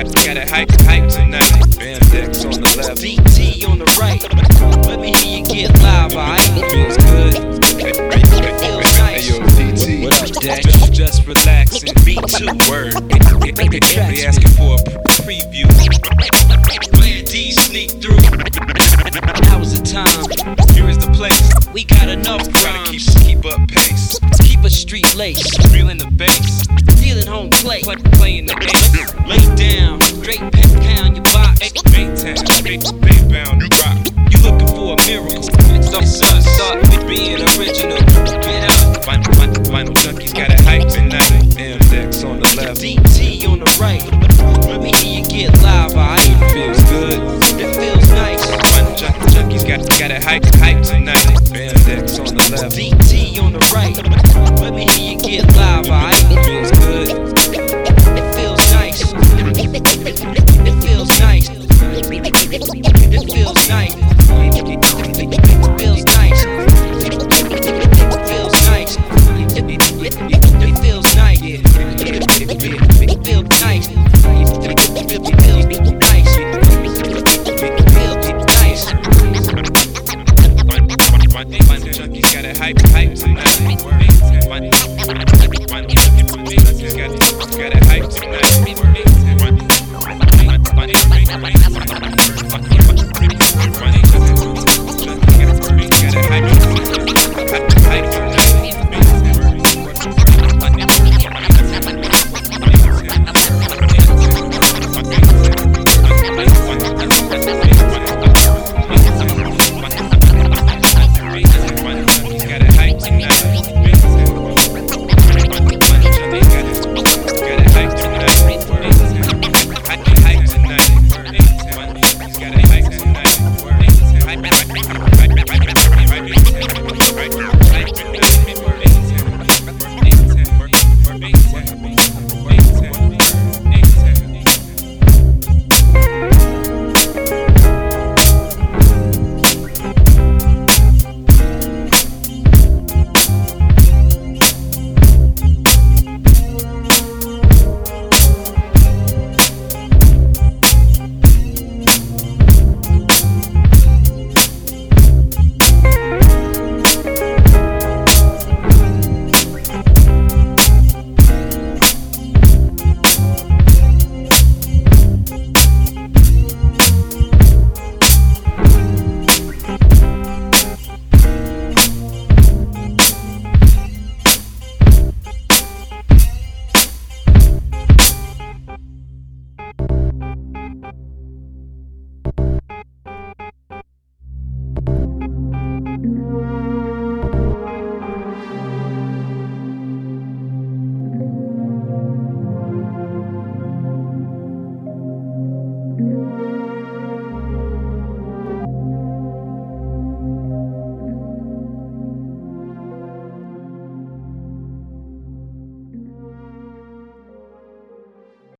got a hype tonight. Bandex on the left, DT on the right. Let me hear you get live, alright? feels good. Feels nice. Hey yo, DT, What up, Dash? just relaxing. B2 Word. Make the tracks, They asking for a preview. Plan D sneak through. Now is the time. Here is the place. We got enough Gotta rhymes. keep up pace. Keep a street lace. Feeling the bass. Stealing home plate. Playing the game. Lay down. Straight pound your box. Baytown, Baybound, you rock. You looking for a miracle. Start with being original. Get up. Vinyl junkies got a hype tonight. Bandex on the left, DT on the right. Let me hear you get live, alright? feels good. It feels nice. Vinyl junkies got a hype tonight. Bandex on the left, DT on the right. Let me hear you get live, alright? feels good. It feels nice. It feels nice. It feels nice. It feels nice. It feels nice. It feels nice. It feels nice. It feels